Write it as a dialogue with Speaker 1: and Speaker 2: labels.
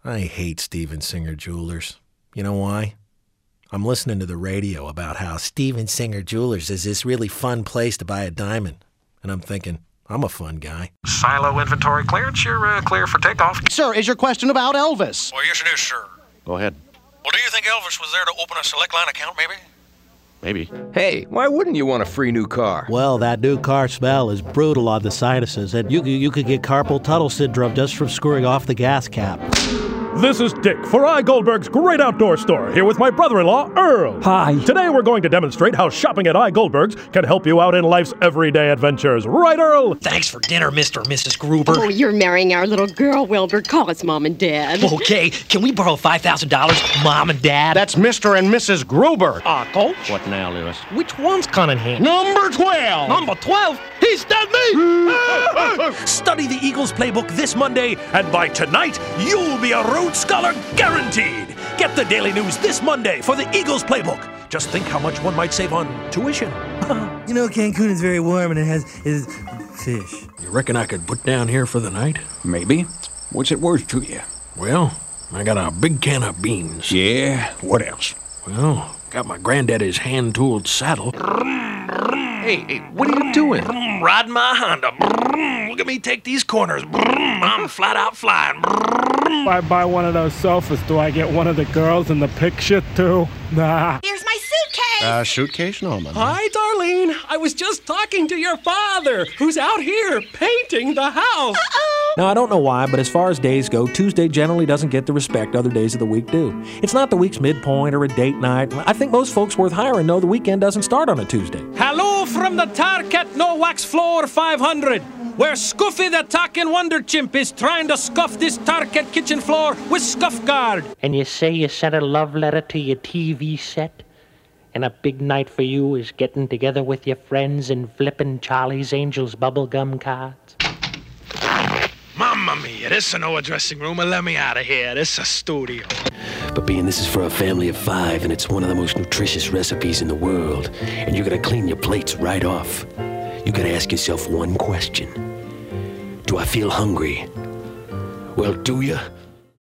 Speaker 1: I hate Steven Singer Jewelers. You know why? I'm listening to the radio about how Steven Singer Jewelers is this really fun place to buy a diamond. And I'm thinking, I'm a fun guy.
Speaker 2: Silo inventory clearance, you're clear for takeoff.
Speaker 3: Sir, is your question about Elvis?
Speaker 2: Well, yes it is, sir.
Speaker 3: Go ahead.
Speaker 2: Well, do you think Elvis was there to open a Select Line account, maybe?
Speaker 3: Maybe.
Speaker 4: Hey, why wouldn't you want a free new car?
Speaker 5: Well, that new car smell is brutal on the sinuses, and you could get carpal tunnel syndrome just from screwing off the gas cap.
Speaker 6: This is Dick for I. Goldberg's Great Outdoor Store, here with my brother-in-law, Earl.
Speaker 7: Hi.
Speaker 6: Today we're going to demonstrate how shopping at I. Goldberg's can help you out in life's everyday adventures. Right, Earl?
Speaker 7: Thanks for dinner, Mr. and Mrs. Gruber.
Speaker 8: Oh, you're marrying our little girl, Wilbur. Call us Mom and Dad.
Speaker 7: Okay, can we borrow $5,000, Mom and Dad?
Speaker 3: That's Mr. and Mrs. Gruber.
Speaker 7: Coach?
Speaker 3: What now, Lewis?
Speaker 7: Which one's Cunningham?
Speaker 3: Number 12.
Speaker 7: Number 12? He's done me!
Speaker 6: Study the Eagles playbook this Monday, and by tonight, you'll be a Rhodes Scholar guaranteed. Get the Daily News this Monday for the Eagles playbook. Just think how much one might save on tuition.
Speaker 9: You know, Cancun is very warm and it has fish.
Speaker 10: You reckon I could put down here for the night?
Speaker 4: Maybe. What's it worth to you?
Speaker 10: Well, I got a big can of beans.
Speaker 4: Yeah, what else?
Speaker 10: Well, got my granddaddy's hand-tooled saddle.
Speaker 4: Hey, what are you doing?
Speaker 10: Riding my Honda. Look at me take these corners. I'm flat out flying.
Speaker 11: If I buy one of those sofas, do I get one of the girls in the picture, too? Nah.
Speaker 12: Here's my suitcase!
Speaker 3: Suitcase? No, man.
Speaker 13: Hi, Darlene. I was just talking to your father, who's out here painting the house.
Speaker 12: Uh-oh!
Speaker 14: Now, I don't know why, but as far as days go, Tuesday generally doesn't get the respect other days of the week do. It's not the week's midpoint or a date night. I think most folks worth hiring know the weekend doesn't start on a Tuesday.
Speaker 13: Hello from the Tarket No Wax Floor 500, where Scoofy the Talking Wonder Chimp is trying to scuff this Tarket kitchen floor with Scuff Guard.
Speaker 15: And you say you sent a love letter to your TV set? And a big night for you is getting together with your friends and flipping Charlie's Angels bubblegum cards?
Speaker 2: Mamma mia, this is no dressing room. Let me out of here. This is a studio.
Speaker 16: But being this is for a family of 5, and it's one of the most nutritious recipes in the world, and you're gonna clean your plates right off, you gotta ask yourself one question. Do I feel hungry? Well, do you?